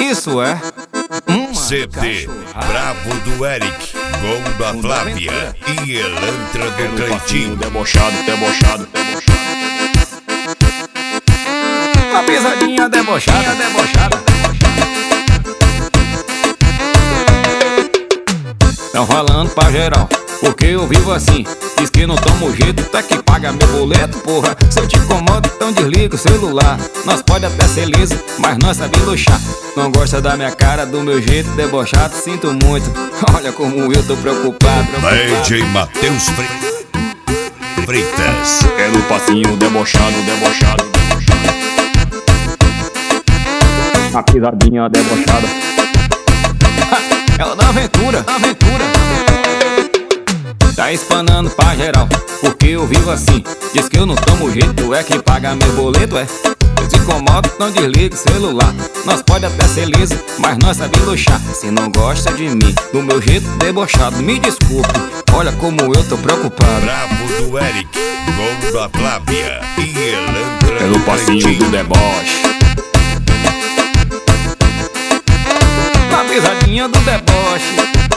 isso é CD Brabo do Eric, Gol da Flávia e Elantra do Cleitinho. Debochado. Uma pisadinha debochada. Tão falando pra geral, porque eu vivo assim. Diz que não tomo jeito, tá que paga meu boleto, porra. Se eu te incomodo, então desliga o celular. Nós pode até ser liso, mas nós sabemos luxar. Não gosta da minha cara, do meu jeito debochado, sinto muito. Olha como eu tô preocupado. DJ Matheus Freitas. É no passinho debochado. A pisadinha debochada. É o da aventura. Tá espanando pra geral, porque eu vivo assim. Diz que eu não tomo jeito, é quem paga meu boleto, é. Eu te incomodo, não desliga o celular. Nós pode até ser liso, mas nós sabemos luxar. Se não gosta de mim, do meu jeito debochado, me desculpe, olha como eu tô preocupado. Brabo do Eric, Gol da Flávia e Elantra É no do passinho Cleitinho. do deboche. Na pisadinha do deboche.